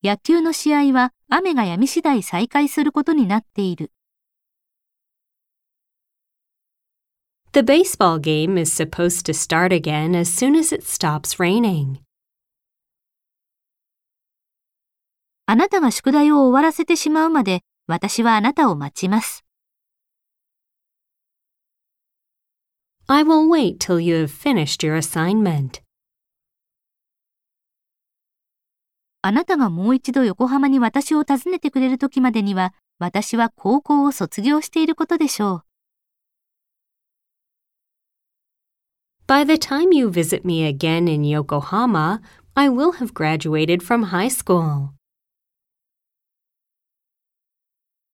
野球の試合は雨が止み次第再開することになっている。 The baseball game is supposed to start again as soon as it stops raining. あなたが宿題を終わらせてしまうまで、私はあなたを待ちます。 I will wait till you have finished your assignment. あなたがもう一度横浜に私を訪ねてくれる時までには、私は高校を卒業していることでしょう。 By the time you visit me again in Yokohama, I will have graduated from high school.